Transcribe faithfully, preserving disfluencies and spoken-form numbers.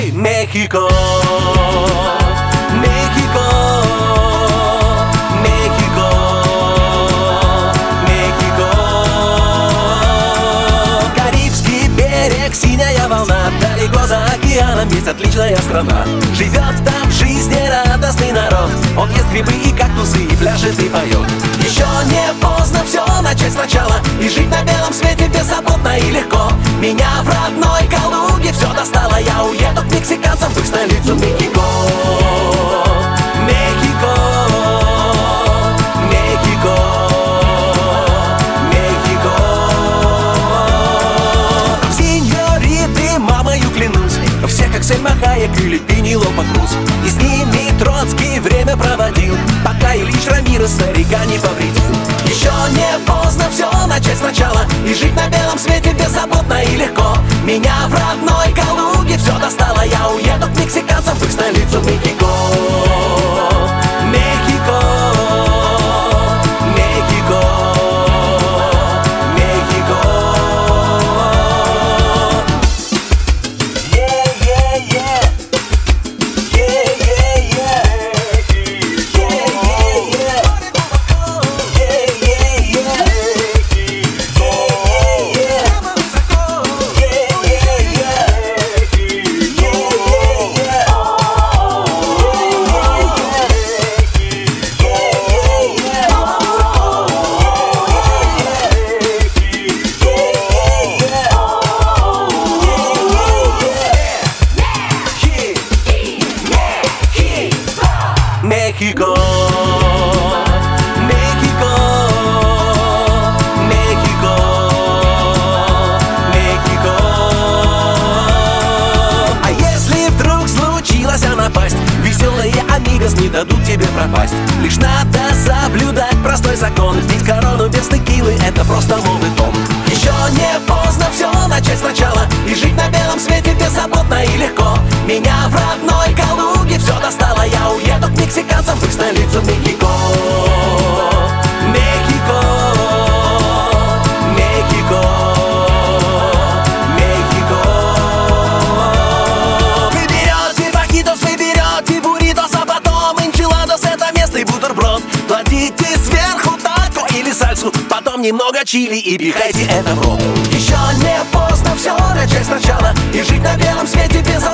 Мехико, Мехико, Мехико, Мехико. Карибский берег, синяя волна, далеко за океаном есть отличная страна. Живет там в жизни радостный народ. Он ест грибы и кактусы, и пляшет, и поет. Еще не поздно все начать сначала и жить на белом свете беззаботно и легко. Меня в родной Калуге все достало. Я уеду к мексиканцам в их столицу Мехико. Мехико, Мехико, Мехико. Сеньориты, мамою клянусь, все как Сельма Хайек или Пенелопа Круз. И с ними Троцкий время проводил, пока Ильич Рамирес старика не повредил. Еще не поздно все начать сначала и жить на белом свете беззаботно и легко. Меня в родной Калуге все достало. Я уеду к мексиканцам в их столицу Мехико. Мехико, Мехико, Мехико. Yeah, yeah, yeah. Yeah, yeah, yeah. Yeah, yeah, yeah. Yeah, yeah, yeah. Мехико, Мехико, Мехико, Мехико. А если вдруг случилась напасть, веселые амигос не дадут тебе пропасть. Лишь надо соблюдать простой закон, ведь корону без текилы — это просто новый тон. Еще не поздно все начать сначала и жить на белом свете беззаботно и легко. Меня в родной Калуге все достало. Я уеду к мексиканцам в их столицу Мехико. Мехико, Мехико, Мехико. Вы берете фахитос, вы берете бурритос, а потом энчиладос — это местный бутерброд. Кладите сверху тако или сальсу, потом немного чили и пихайте это в рот. Еще не поздно все начать сначала и жить на белом свете без